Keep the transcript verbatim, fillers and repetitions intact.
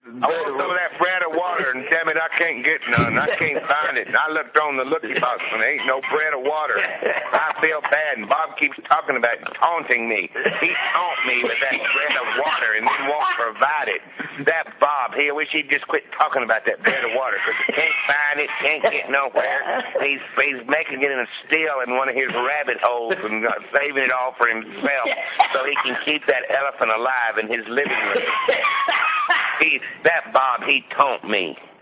I want some of that bread or water, and damn it, I can't get none. I can't find it. And I looked on the looky box, and there ain't no bread or water. I feel bad, and Bob keeps talking about taunting me. He taunt me with that bread or water, and then won't provide it. That Bob, he, I wish he'd just quit talking about that bread or water, because he can't find it, can't get nowhere. He's, he's making it in a still in one of his rabbit holes and uh, saving it all for himself so he can keep that elephant alive in his living room. He, that Bob, he taunt me.